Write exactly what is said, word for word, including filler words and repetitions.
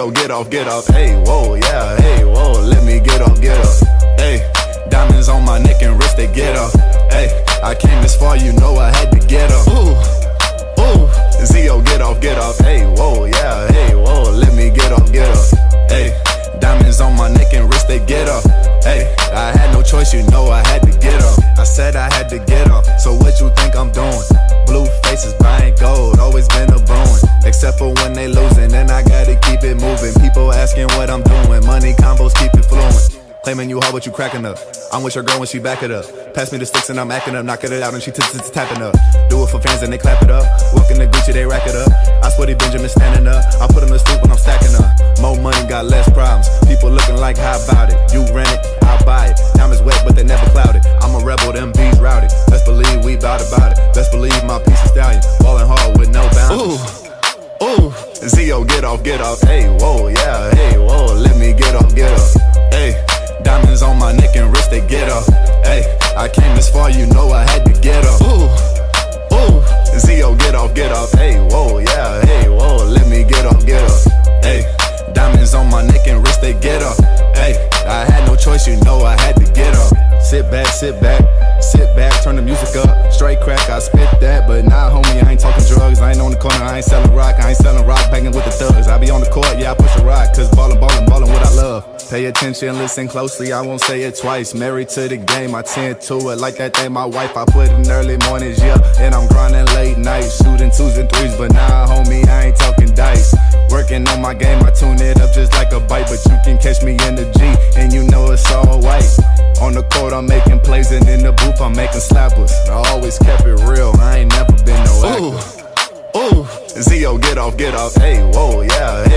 Zio, get off, get off. Hey, whoa, yeah, hey, whoa, let me get off, get off. Hey, diamonds on my neck and wrist, they get off. Hey, I came this far, you know I had to get off. Ooh, ooh, Zio, get off, get off. Hey, whoa, yeah, hey, whoa, let me get off, get off. Hey, diamonds on my neck and wrist, they get off. Hey, I had no choice, you know I had to get off. I said I had to get off, so what you think I'm doing? Blue faces buying gold, always been a brewing. Except for when they losing, then I gotta keep it moving. People asking what I'm doing, money combos keep it fluent. Claiming you hard, but you cracking up. I'm with your girl when she back it up. Pass me the sticks and I'm acting up, knocking it out and she t t tapping up. Do it for fans and they clap it up. Walking the Gucci, they rack it up. I sweaty Benjamin standing up. I put them to sleep when I'm stacking up. More money, got less problems. People looking like, how about it? You rent it, I'll buy it. Diamonds wet, but they never clouded. I'm a rebel, them bees routed. Best believe we bout about it. Best believe my piece of stallion. Ballin' hard with no boundaries. Ooh, ooh, Zio, get off, get off. Hey, whoa, yeah, hey, whoa, let me get off, get off. Hey, diamonds on my neck and wrist, they get off. Hey, I came this far, you know I had to get off. Ooh, ooh, Zio, get off, get off. Hey, whoa, yeah, hey, whoa, let me get off, get off. Hey, diamonds on my neck and wrist, they get off. Hey, I had no choice, you know I had to get off. Sit back, sit back, sit back, turn the music up. Straight crack, I spit that, but nah, homie, I ain't talking drugs. I ain't on the corner, I ain't selling rock, I ain't selling rock, banging with the thugs. I be on the court, yeah, I push a rock, cause ballin', ballin', ballin' what I love. Pay attention, listen closely, I won't say it twice. Married to the game, I tend to it like that thing my wife. I put in early mornings, yeah, and I'm grinding late nights, shooting twos and threes, but nah, homie, I ain't talking dice. Working on my game, I tune it up just like a bite, but you can catch me in the G, and you know it's all white. On the court, I'm making plays, and in the booth, I'm making slappers. I always kept it real, I ain't never been no actor. Ooh, ooh, Zio, get off, get off. Hey, whoa, yeah,